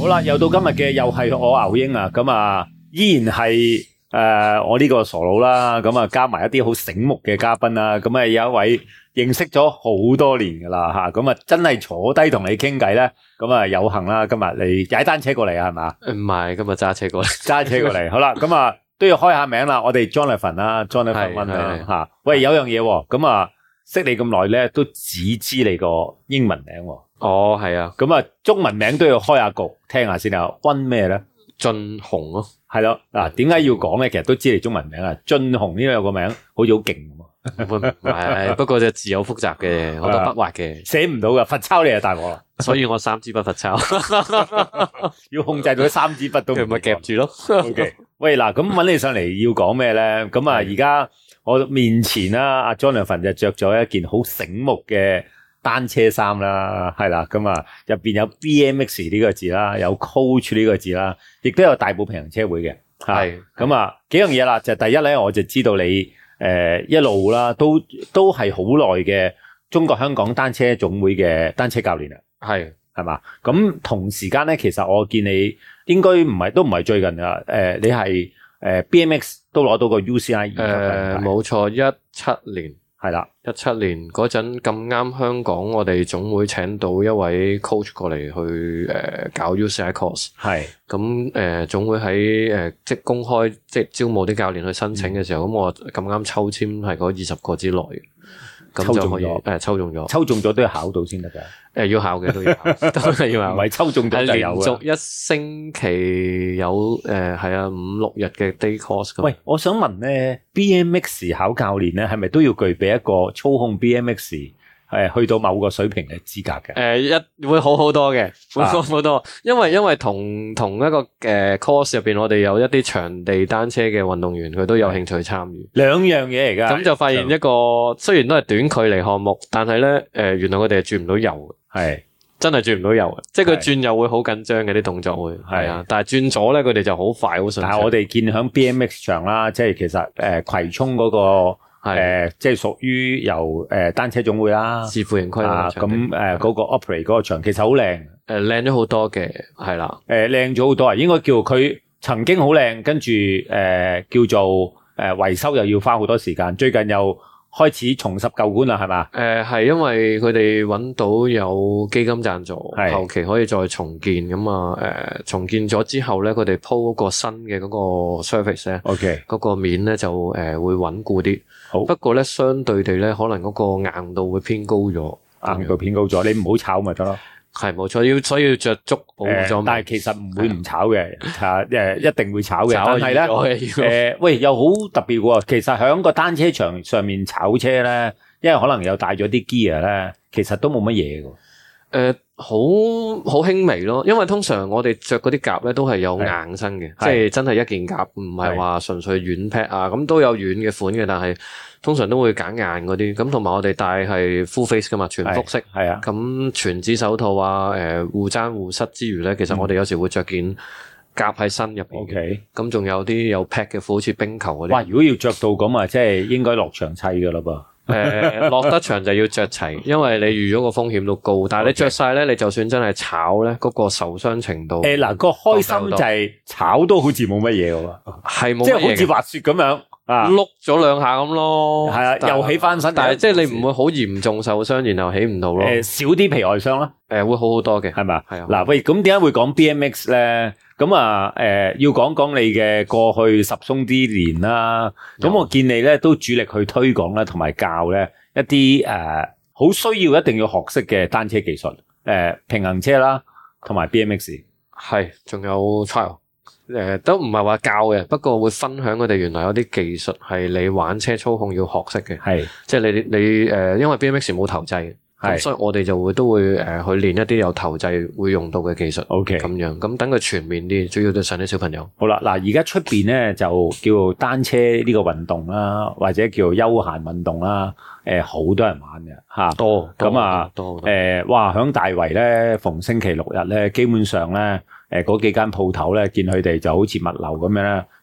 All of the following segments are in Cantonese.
好啦，又到今日嘅又係我牛英啊，咁啊依然係我呢個傻佬啦，咁啊加埋一啲好醒目嘅嘉賓啦，咁啊有一位認識咗好多年噶啦吓，咁啊真係坐低同你傾偈咧，咁啊有幸啦，今日你踩單車過嚟啊，係嘛？ 唔係，今日揸車過嚟， 揸車過嚟，好啦，咁啊都要開下名啦，我哋 Jonathan 啦 ，Jonathan 溫啦吓，喂有樣嘢喎，咁啊識你咁耐咧，都只知你個英文名喎。 哦，係啊， 咁啊，中文名都要開下局，聽下先啊。溫咩咧？ 俊雄咯， 係咯。嗱，點解要講咧？其實都知你中文名啊。俊雄呢個名好似好勁咁。 係，不過隻字好複雜嘅，好多筆畫嘅， 寫唔到噶，罰抄你就大我啦。 所以我3支筆罰抄， 要控制到3支筆都唔咪夾住咯。 OK， 喂嗱，咁搵你上嚟要講咩咧？咁啊，而家我面前啦，阿 Jonathan 就着咗一件好醒目嘅單車衫啦，係啦，咁啊入邊有 BMX 呢個字啦，有 Coach 呢個字啦，亦都有大埔平衡車會嘅，係咁啊幾樣嘢啦，就第一咧，我就知道你一路啦，都係好耐嘅中國香港單車總會嘅單車教練啊，係嘛？咁同時間咧，其實我見你應該都唔係最近噶，你係BMX 都攞到個 UCI 冇錯，17年。 係啦 ，17年嗰陣咁啱香港我哋總會請到一位 coach 過嚟去搞 UCI course， 係咁總會喺即公開即招募啲教練去申請嘅時候，咁我咁啱抽籤係嗰20個之內，咁就可以抽中咗，抽中咗都要考到先得㗎，要考嘅都要考，都係要考，唔係抽中咗就有嘅。連續1星期有係啊5-6日嘅 day course。喂，我想問咧 ，BMX 考教練咧係咪都要具備一個操控 BMX 去到某個水平嘅資格嘅？會好好多嘅，會好好多，因為同一個course 入邊，我哋有一啲場地單車嘅運動員，佢都有興趣參與。兩樣嘢嚟噶，咁就發現一個雖然都係短距離項目，但係咧原來佢哋係轉唔到油嘅，係真係轉唔到油嘅，即係佢轉油會好緊張嘅啲動作會係啊，但係轉左咧佢哋就好快好順暢。但係我哋見響 BMX 場啦，即係其實葵涌嗰個。即係屬於由單車總會啦，自負盈虧啦。咁嗰個 operate 嗰個場其實好靚，靚咗好多嘅，係啦，靚咗好多啊！應該叫佢曾經好靚，跟住叫做維修又要花好多時間，最近又開始重拾舊館啦，係嘛？係因為佢哋揾到有基金贊助，後期可以再重建咁啊。重建咗之後咧，佢哋鋪個新嘅嗰個 surface 咧，OK，嗰個面咧就會穩固啲。好，不過咧相對地咧，可能嗰個硬度會偏高咗，硬度偏高咗，你唔好炒咪得咯。係冇錯，所以要着足保護裝備。但係其實唔會唔炒嘅，一定會炒嘅。但係咧，喂，又好特別喎。其實喺個單車場上面炒車咧，因為可能有帶咗啲 gear 咧，其實都冇乜嘢嘅。好輕微咯，因為通常我哋着嗰啲夾咧都係有硬身嘅，即係真係一件夾，唔係話純粹軟 pad 啊，咁都有軟嘅款嘅，但係通常都會揀硬嗰啲。咁同埋我哋戴係 full face 噶嘛，全複式，係啊，咁全指手套啊，護踭護膝之餘咧，其實我哋有時會着件夾喺身入邊。OK，咁仲有啲有 pad 嘅褲，好似冰球嗰啲。哇，如果要着到咁啊，即係應該落場砌噶啦噃。落得場就要着齊，因為你預咗個風險都高，但係你着晒咧，你就算真係炒咧，嗰個受傷程度個開心就係炒都好似冇乜嘢噶喎，係冇，即係好似滑雪咁樣啊，碌咗2下咁咯，係啊，又起翻身，但係即係你唔會好嚴重受傷，然後起唔到咯，少啲皮外傷啦，會好好多嘅，係咪？係啊，嗱，喂，咁點解會講 BMX 咧？咁啊，要講講你嘅過去10鬆啲年啦。咁我見你咧都主力去推廣啦，同埋教咧一啲好需要一定要學識嘅單車技術，平衡車啦，同埋 BMX。係，仲有 trial，都唔係話教嘅，不過會分享佢哋原來有啲技術係你玩車操控要學識嘅。係，即係你因為 BMX 冇頭掣。咁所以我哋就都會去練一啲有頭掣會用到嘅技術。OK， 咁樣咁等佢全面啲，主要都上啲小朋友。好啦，嗱，而家出邊咧就叫單車呢個運動啦，或者叫休閒運動啦。好多人玩嘅吓，多咁啊，多哇！響大圍咧，逢星期6日咧，基本上咧，嗰幾間鋪頭咧，見佢哋就好似物流咁樣咧，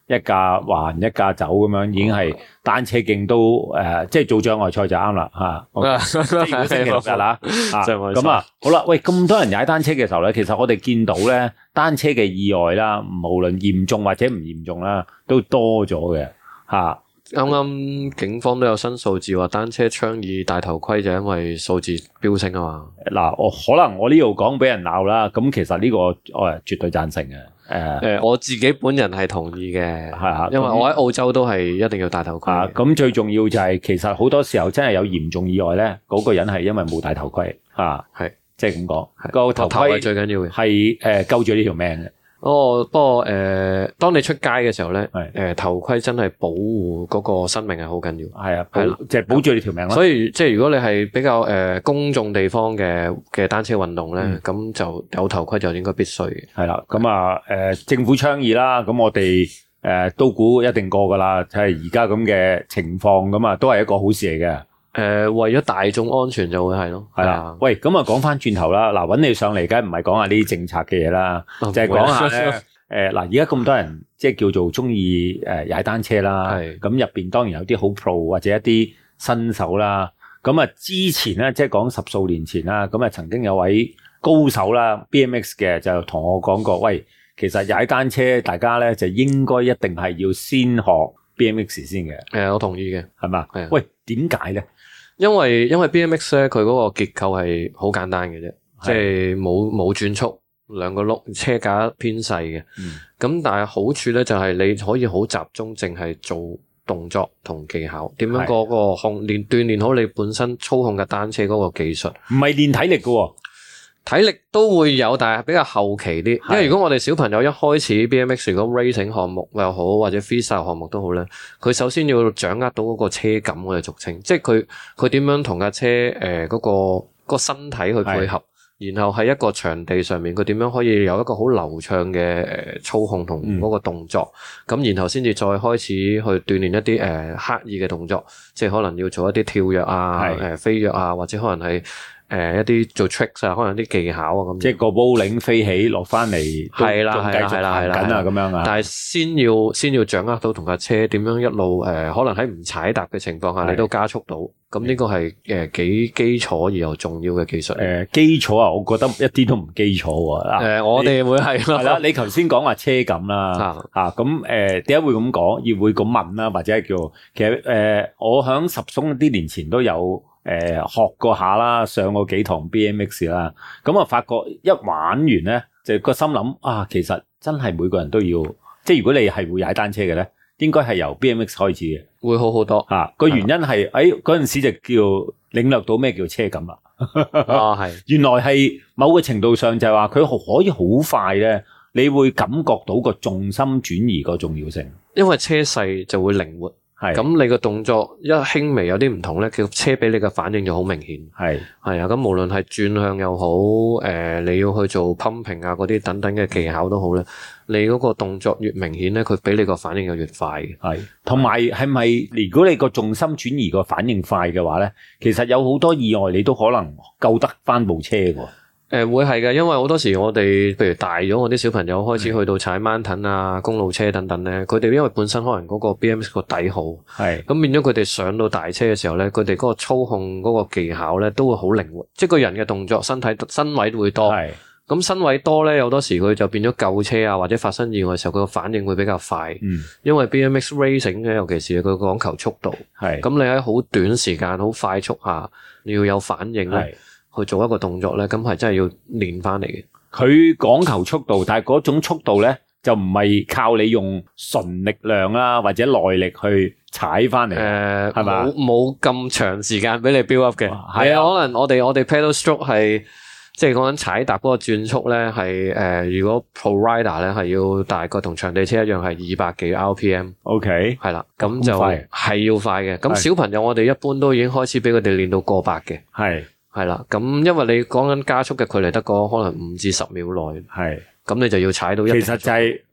一架還一架走咁樣，已經係單車徑都即係做障礙賽就啱啦嚇。即係如果星期六日啦咁啊，好啦，喂，咁多人踩單車嘅時候咧，其實我哋見到咧單車嘅意外啦，無論嚴重或者唔嚴重啦，都多咗嘅嚇。 啱啱警方都有新數字話單車倡議戴頭盔就因為數字飆升啊嘛。 嗱，可能我呢度講俾人鬧啦，咁其實呢個我係絕對贊成嘅。 我自己本人係同意嘅，係啊，因為我喺澳洲都係一定要戴頭盔。 咁最重要就係其實好多時候真係有嚴重意外咧，嗰個人係因為冇戴頭盔係即係咁講，個頭盔最緊要嘅係救住呢條命嘅。 不過當你出街嘅時候咧，頭盔真係保護嗰個生命係好緊要。係啊， 即係保住你條命咯。 所以即係如果你係比較公眾地方嘅單車運動咧，咁就有頭盔就應該必須嘅。 係啦，咁政府倡議啦，咁我哋都估一定過噶啦，即係而家咁嘅情況咁啊，都係一個好事嚟嘅。 為咗大眾安全就會係咯， 係啦。喂，咁啊講翻轉頭啦，嗱，揾你上嚟，梗係唔係講下呢啲政策嘅嘢啦，就係講下咧。嗱，而家咁多人即係叫做中意踩單車啦，咁入邊當然有啲好 pro 或者一啲新手啦。咁啊，之前咧即係講10數年前啦，咁啊曾經有位高手啦 BMX 嘅就同我講過，喂，其實踩單車大家咧就應該一定係要先學 BMX 先嘅。 我同意嘅， 係嘛？喂，點解咧？ 因為 BMX 咧，佢嗰個結構係好簡單嘅啫，即係冇轉速，兩個轆，車架偏細嘅。咁但係好處咧就係你可以好集中，淨係做動作同技巧，點樣嗰個鍛鍊好你本身操控嘅單車嗰個技術， 唔係練體力嘅喎。 體力都會有，但係比較後期啲。因為如果我哋小朋友一開始 BMX 如果 racing 項目又好，或者 freestyle 項目都好咧，佢首先要掌握到嗰個車感，我哋俗稱，即係佢點樣同架車嗰個身體去配合，然後喺一個場地上面佢點樣可以有一個好流暢嘅操控同嗰個動作，咁然後先至再開始去鍛鍊一啲刻意嘅動作，即係可能要做一啲跳躍啊、飛躍啊，或者可能係一啲做 tricks 啊，可能啲技巧啊咁。即係個 bowling 飛起落翻嚟， 係啦， 繼續行緊啊咁樣啊。 但係先要掌握到同架車點樣一路可能喺唔踩踏嘅情況下，你都加速到。咁呢個係幾基礎而又重要嘅技術。 基礎啊，我覺得一啲都唔基礎喎。 我哋會係咯。 係啦，你頭先講話車感啦，咁點解會咁講？要會咁問啦，或者係叫其實我響10鬆啲年前都有。學過下啦，上過幾堂 BMX 啦，咁啊發覺一玩完咧，就個心諗啊，其實真係每個人都要，即係如果你係會踩單車嘅咧，應該係由 BMX 開始嘅， 會好好多。 個原因係嗰陣時就叫領略到咩叫車感啦。 係， 原來係某個程度上就係話佢可以好快咧，你會感覺到個重心轉移個重要性，因為車細就會靈活。咁你個動作一輕微有啲唔同咧，佢車俾你嘅反應就好明顯。係啊，咁無論係轉向又好，你要去做 pumping 啊嗰啲等等嘅技巧都好咧，你嗰個動作越明顯咧，佢俾你個反應就越快嘅。係，同埋係咪如果你個重心轉移個反應快嘅話咧，其實有好多意外你都可能救得翻部車喎。會係嘅，因為好多時我哋譬如大咗，我啲小朋友開始去到踩 mountain 啊、公路車等等咧，佢哋因為本身可能嗰個 BMX 個底好，咁變咗佢哋上到大車嘅時候咧，佢哋嗰個操控嗰個技巧咧都會好靈活，即係個人嘅動作、身位都會多。咁身位多咧，有好多時佢就變咗救車啊，或者發生意外嘅時候，佢個反應會比較快。因為 BMX racing 咧，尤其是佢講求速度，咁你喺好短時間、好快速下，你要有反應咧。去做一個動作咧，咁係真係要練翻嚟嘅。佢講求速度，但係嗰種速度咧就唔係靠你用純力量啦，或者耐力去踩翻嚟，係咪？冇咁長時間俾你 build up 嘅。係啊，可能我哋 pedal stroke 係即係講緊踩踏嗰個轉速咧，係如果 pro rider 咧係要大概同場地車一樣係200幾 RPM。OK， 係啦，咁就係要快嘅。咁小朋友我哋一般都已經開始俾佢哋練到過百嘅。係啦，咁因為你講緊加速嘅距離得個可能5至10秒內，咁你就要踩到一。其實就係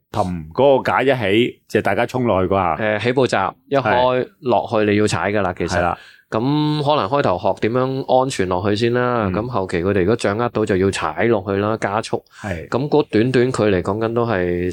氹嗰個架一起，就大家衝落去嗰下。 起步閘一開落去，你要踩噶啦，其實。係啦。咁可能開頭學點樣安全落去先啦，咁後期佢哋如果掌握到就要踩落去啦，加速。係。咁嗰短距離講緊都係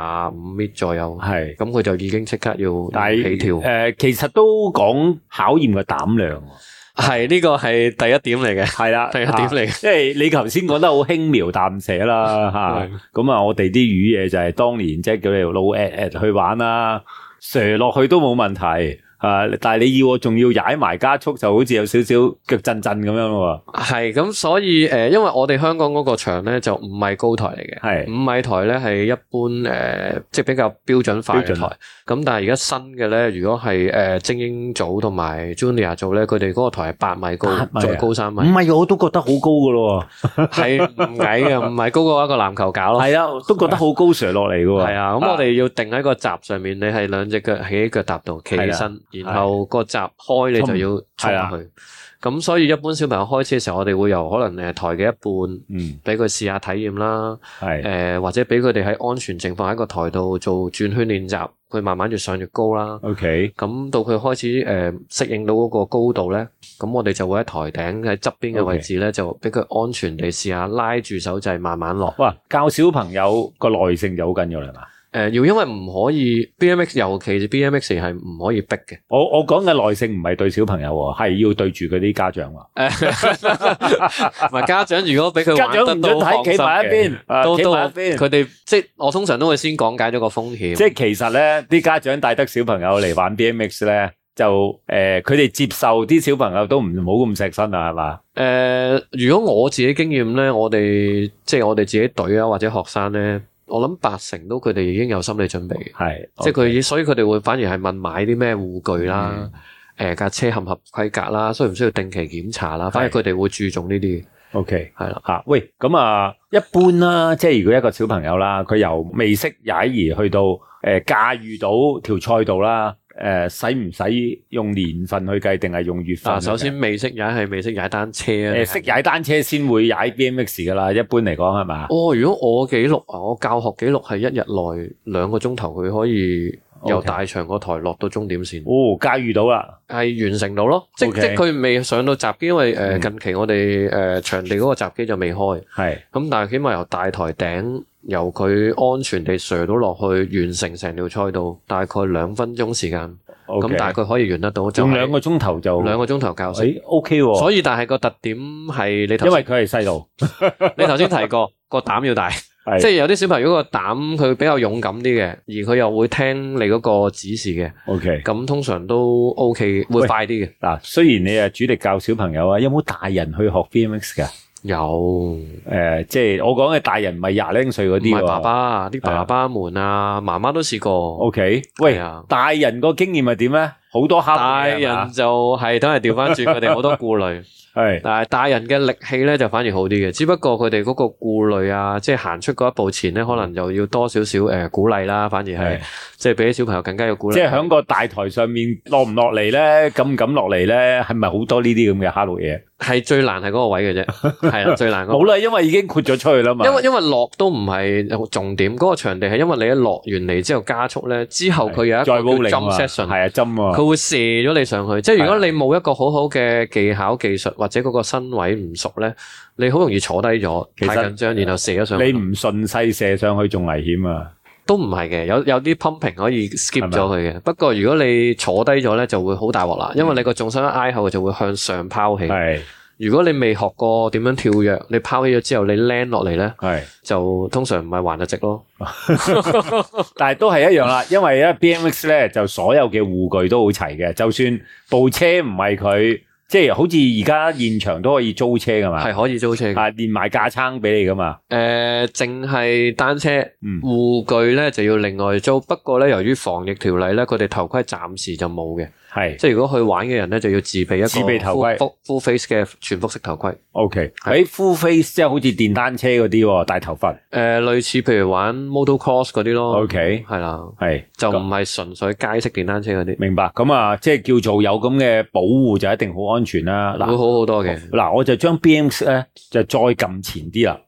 25米左右。係。咁佢就已經即刻要起跳。 其實都講考驗個膽量。 係呢個係第一點嚟嘅， 係啦， 第一點嚟嘅。 即係你頭先講得好輕描淡寫啦，吓咁啊！我哋啲語嘢就係當年即係叫你老 at 去玩啦，射落去都冇問題。但係你要我仲要踩埋加速，就好似有少少腳震震咁樣咯。係咁，所以因為我哋香港嗰個場咧就唔係高台嚟嘅，係5米台咧係一般即係比較標準化嘅台。咁但係而家新嘅咧，如果係精英組同埋 Junior 組咧，佢哋嗰個台係8米高，再高3米。 5米我都覺得好高噶咯， 係唔矮嘅，5米高過一個籃球架咯。係啊，都覺得好高射落嚟噶。 係啊，咁我哋要定喺個閘上面，你係兩隻腳起喺腳踏度企起身。然後個閘開你就要衝去，咁所以一般小朋友開始嘅時候，我哋會由可能台嘅一半，俾佢試下體驗啦，或者俾佢哋喺安全情況喺個台度做轉圈練習，佢慢慢越上越高啦。OK，咁到佢開始適應到嗰個高度咧，咁我哋就會喺台頂喺側邊嘅位置咧，就俾佢安全地試下拉住手掣慢慢落。哇， 教小朋友個耐性就好緊要啦，係嘛？ 要因為唔可以 BMX， 尤其是 BMX 係唔可以逼嘅。 我講嘅耐性唔係對小朋友，係要對住嗰啲家長。 唔係家長，如果俾佢玩得到放心嘅，企埋一邊，佢哋即係我通常都會先講解咗個風險。即係其實咧，啲家長帶得小朋友嚟玩 BMX 咧，就佢哋接受啲小朋友都唔好咁錫身啊，係嘛？ 如果我自己經驗咧，我哋自己隊啊或者學生咧。我諗80%都佢哋已經有心理準備嘅，係，即係佢，所以佢哋會反而係問買啲咩護具啦，架車合唔合規格啦，需唔需要定期檢查啦，反而佢哋會注重呢啲。OK， 係啦，吓，喂，咁啊，一般啦，即係如果一個小朋友啦，佢由未識踩而去到駕馭到條賽道啦。使唔使用年份去計，定係用月份？ 首先未識踩係未識踩單車啊。 識踩單車先會踩 BMX 噶啦，一般嚟講係嘛？ 如果我記錄啊，我教學記錄係1日內2個鐘頭，佢可以由大場個台落到終點線。 駕馭到啦， 係完成到咯。即佢未上到閘機，因為近期我哋場地嗰個閘機就未開。係咁，但係起碼由大台頂。由佢安全地射到落去，完成成條賽道，大概2分鐘時間，咁大概可以完得到。 用2個鐘頭就 2個鐘頭教識 ，OK 喎。 所以但係個特點係你頭先， 因為佢係細路， 你頭先提過個膽要大，即係有啲小朋友個膽佢比較勇敢啲嘅，而佢又會聽你嗰個指示嘅。OK，咁通常都 OK，會快啲嘅。嗱， 雖然你係主力教小朋友啊，有冇大人去學 BMX 噶？ 有， 即係我講嘅大人唔係20零歲嗰啲， 唔係爸爸，啲爸爸們啊，媽媽都試過。 OK，喂，大人個經驗係點咧？好多黑， 大人就係都係調翻轉，佢哋好多顧慮。係，但係大人嘅力氣咧就反而好啲嘅，只不過佢哋嗰個顧慮啊，即係行出嗰一步前咧，可能又要多少少鼓勵啦，反而係即係比啲小朋友更加有鼓勵。即係喺個大台上面落唔落嚟咧，敢唔敢落嚟咧，係咪好多呢啲咁嘅蝦碌嘢？ 係最難係嗰個位嘅啫，係啦，最難。 好啦，因為已經豁咗出去啦嘛。 因為落都唔係重點，嗰個場地係因為你一落完嚟之後加速咧，之後佢有一個叫 jump session， 係啊針，佢會射咗你上去。即係如果你冇一個好好嘅技巧技術或者嗰個身位唔熟咧，你好容易坐低咗，太緊張，然後射咗上去。 你唔順勢射上去仲危險啊！ 都唔係嘅，有啲 pumping 可以 skip 咗佢嘅。不過如果你坐低咗咧，就會好大鑊啦，因為你個重心一挨後就會向上拋起。係。如果你未學過點樣跳躍，你拋起咗之後你 land 落嚟咧，就通常唔係橫就直咯。 但係都係一樣啦，因為咧 BMX 咧就所有嘅護具都好齊嘅，就算部車唔係佢。即係好似而家現場都可以租車噶嘛，係可以租車嘅， 連埋架撐俾你噶嘛。 淨係單車護具咧就要另外租，不過咧由於防疫條例咧，佢哋頭盔暫時就冇嘅。係，即係如果去玩嘅人咧，就要自備一個自備頭盔 full face 嘅全複式頭盔。OK， full face 即係好似電單車嗰啲大頭髮。 類似譬如玩 motocross 嗰啲咯。 OK， 係啦，係就唔係純粹街式電單車嗰啲。 明白。咁啊，即係叫做有咁嘅保護就一定好安全啦。 會好好多嘅。 嗱，我就將 BMX 咧就再撳前啲啦。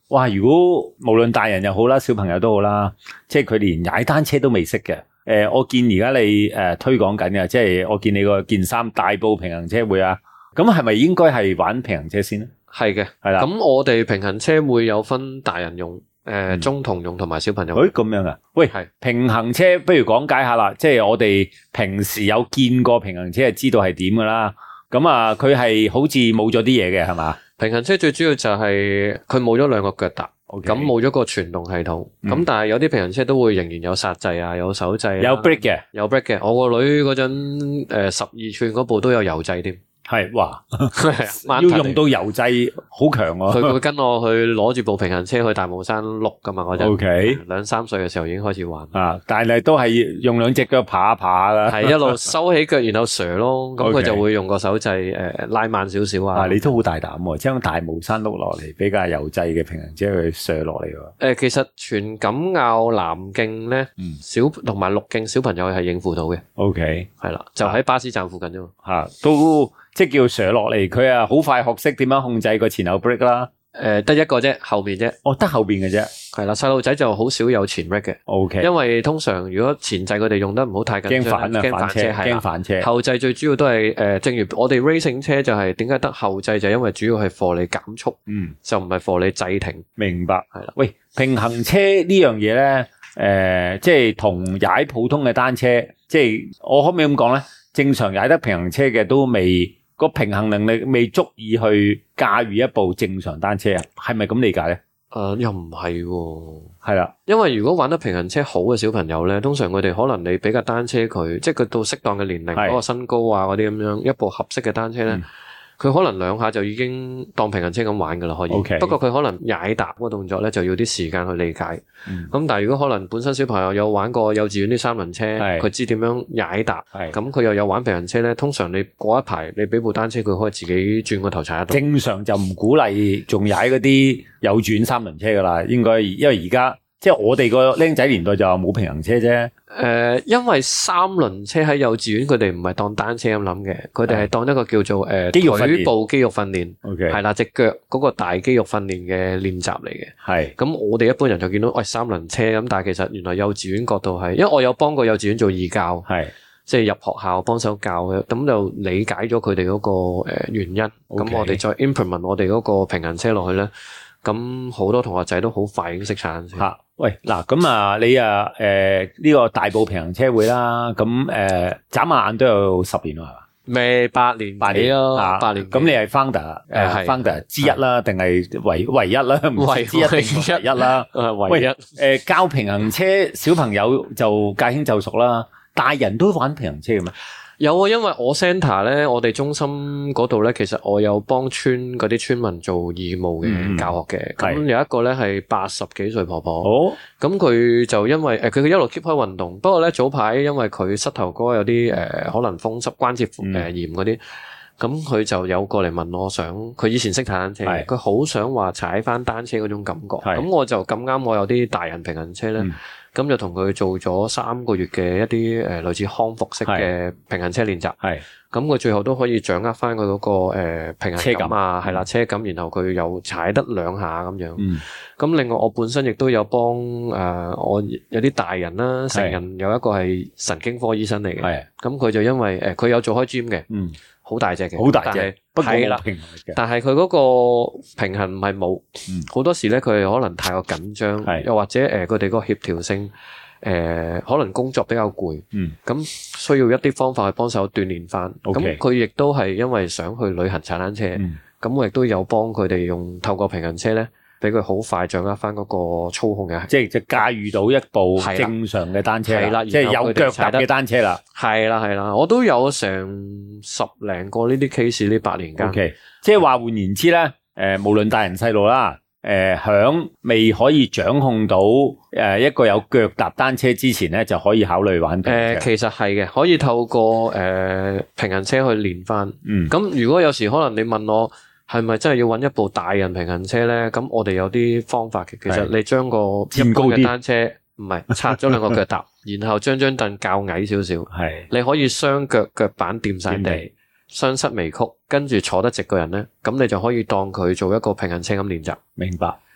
哇，如果無論大人又好啦，小朋友都好啦，即係佢連踩單車都未識嘅。我見而家你推廣緊嘅，即係我見你個件衫大埔平衡車會啊，咁係咪應該係玩平衡車先咧？ 係嘅， 係啦。 咁我哋平衡車會有分大人用、中童用同埋小朋友。 咁樣啊？喂，係平衡車，不如講解下啦。即係我哋平時有見過平衡車，就知道係點噶啦。咁啊，佢係好似冇咗啲嘢嘅，係嘛？ 平衡車最主要就係佢冇咗兩個腳踏。咁冇咗個傳動系統，咁但係有啲平衡車都會仍然有剎掣啊，有手掣， 有 brake 嘅， 有 brake 嘅。我個女嗰陣12寸嗰部都有油掣添， 係哇，要用到油掣好強喎。 佢會跟我去攞住部平衡車去大帽山碌噶嘛嗰陣。 OK， 2-3歲嘅時候已經開始玩啊，但係都係用兩隻腳爬一爬啦， 係一路收起腳然後蛇咯，咁佢就會用個手掣拉慢少少啊。 你都好大膽喎，將大帽山碌落嚟，比較油掣嘅平衡車去射落嚟喎。 其實全錦坳南徑咧，小同埋陸徑小朋友係應付到嘅。 OK， 係啦，就喺巴士站附近啫嘛。 都即係叫射落嚟，佢啊好快學識點樣控制個前後 brake 啦。 得一個啫，後邊啫。 得後邊嘅啫。係啦，細路仔就好少有前 brake 嘅。 OK， 因為通常如果前掣佢哋用得唔好太緊張，驚反車， 驚反車。 後掣最主要都係正如我哋 racing 車就係點解得後掣，就係因為主要係貨你減速，就唔係貨你制停。 明白。係啦，喂，平衡車呢樣嘢咧，即係同踩普通嘅單車，即係我可唔可以咁講咧？正常踩得平衡車嘅都未個平衡能力未足以去駕馭一部正常單車啊？係咪咁理解咧？ 又唔係喎， 係啦， 因為如果玩得平衡車好嘅小朋友咧，通常佢哋可能你俾架單車佢，即係佢到適當嘅年齡嗰個身高啊嗰啲咁樣，一部合適嘅單車咧。佢可能2下就已經當平衡車咁玩噶啦，可以。不過佢可能踩踏嗰個動作咧，就要啲時間去理解。咁但係如果可能本身小朋友有玩過幼稚園啲三輪車，佢知點樣踩踏，咁佢又有玩平衡車咧，通常你過一排，你俾部單車佢可以自己轉個頭踩得到。 正常就唔鼓勵仲踩嗰啲有轉三輪車噶啦，應該因為而家即係我哋個僆仔年代就冇平衡車啫。 因為三輪車喺幼稚園佢哋唔係當單車咁諗嘅，佢哋係當一個叫做腿部肌肉訓練，係啦，隻腳嗰個大肌肉訓練嘅練習嚟嘅。係咁我哋一般人就見到喂三輪車咁，但係其實原來幼稚園角度係，因為我有幫過幼稚園做義教，係即係入學校幫手教嘅，咁就理解咗佢哋嗰個原因。咁我哋再 implement 我哋嗰個平衡車落去咧，咁好多同學仔都好快已經識踩單車。 喂，嗱咁啊，你啊，呢個大埔平衡車會啦，咁眨下眼都有10年啦，係嘛？ 未8年咯，8年。 咁你係 founder 之一啦，定係唯一啦？唔知之一定唯一啦。 唯一。 教平衡車小朋友就駕輕就熟啦，大人都玩平衡車嘅咩？ 有啊，因為我 centre 咧，我哋中心嗰度咧，其實我有幫村嗰啲村民做義務嘅教學嘅。咁有一個咧係80幾歲婆婆，咁佢就因為佢一路 keep 開運動，不過咧早排因為佢膝頭哥有啲可能風濕關節炎嗰啲，咁佢就有過嚟問我想，佢以前識踩單車，佢好想話踩翻單車嗰種感覺，咁我就咁啱我有啲大人平衡車咧。咁就同佢做咗3個月嘅一啲類似康復式嘅平衡車練習，咁佢最後都可以掌握翻佢嗰個平衡感啊，係啦車感，然後佢又踩得2下咁樣。咁另外我本身亦都有幫我有啲大人啦，成人有一個係神經科醫生嚟嘅，咁佢就因為佢有做開 gym 嘅，好大隻嘅， 好大隻， 係啦，但係佢嗰個平衡唔係冇，好多時咧佢可能太過緊張，又或者佢哋個協調性，可能工作比較攰，咁需要一啲方法去幫手鍛煉翻。咁佢亦都係因為想去旅行踩單車，咁我亦都有幫佢哋用透過平衡車咧，俾佢好快掌握翻嗰個操控嘅，即係就駕馭到一部正常嘅單車啦，即係有腳踏嘅單車啦。係啦，我都有成10零個呢啲 case 呢8年間。OK， 即係話換言之咧，無論大人細路啦，響未可以掌控到一個有腳踏單車之前咧，就可以考慮玩平衡車。其實係嘅，可以透過平衡車去練翻。咁如果有時可能你問我，係咪真係要揾一部大人平衡車咧？咁我哋有啲方法嘅。其實你將個一般嘅單車唔係拆咗2個腳踏，然後將張凳較矮少少，你可以雙腳腳板掂晒地，雙膝微曲，跟住坐得直個人咧，咁你就可以當佢做一個平衡車咁練習。明白。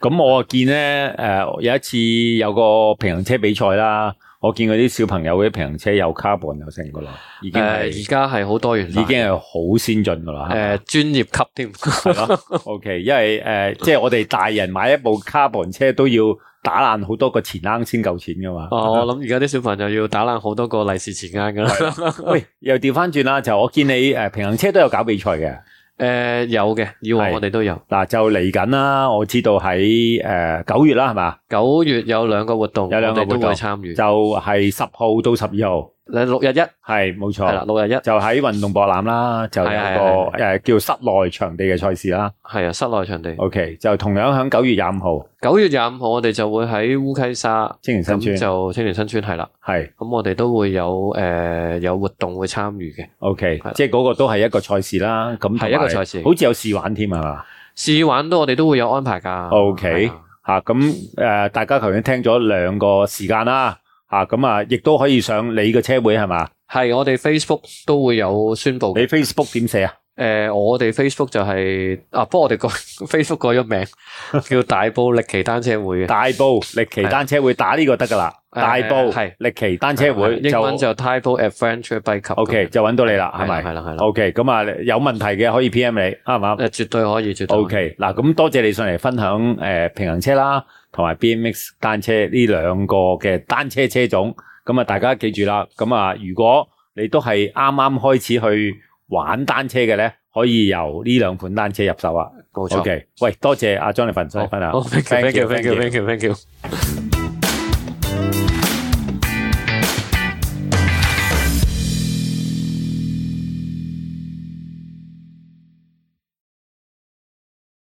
咁我見咧，有一次有個平衡車比賽啦，我見嗰啲小朋友嗰啲平衡車有 carbon 有成噶啦，已經係而家係好多元化， 已經係好先進噶啦。 專業級添。 係咯，OK， 因為即係我哋大人買一部 carbon 車都要打爛好多個錢罌先夠錢噶嘛。 我諗而家啲小朋友要打爛好多個利是錢罌噶啦。 喂，又調翻轉啦，就我見你平衡車都有搞比賽嘅。 有嘅，以往我哋都有。 嗱，就嚟緊啦，我知道喺9月啦，係嘛 ？9月有2個活動， 有2個活動我哋都會參與， 就係10號到12號。 6日1 係冇錯， 係啦，6日1 就喺運動博覽啦，就有個叫室內場地嘅賽事啦。 係啊，室內場地。 OK， 就同樣喺9月25號。 9月25號我哋就會喺烏溪沙青年新村， 就青年新村係啦。 係， 咁我哋都會有活動會參與嘅。 OK，即係嗰個都係一個賽事啦。咁係一個賽事， 好似有試玩添係嘛？ 試玩我哋都會有安排噶。 OK，咁大家頭先聽咗2個時間啦。咁亦都可以上你嘅車會係嘛？ 係，我哋 Facebook 都會有宣佈。 你 Facebook 點寫啊？ 我哋 Facebook 就係不過我哋Facebook 改咗名，叫大埔歷奇單車會嘅。 大埔歷奇單車會，打呢個得噶啦。大埔歷奇單車會， 英文就 Taipo Adventure Bike Club。 OK， 就揾到你啦，係咪？ 係啦。 OK， 咁有問題嘅可以 PM 你，啱唔啱？ 絕對可以，絕對。 OK， 嗱，咁多謝你上嚟分享平衡車啦，同埋 BMX 單車呢2個嘅單車車種。咁大家記住啦。咁如果你都係啱啱開始去玩單車嘅咧，可以由呢2款單車入手啊。 冇錯。 OK， 喂，多謝阿 Jonathan 分享。 Thank you。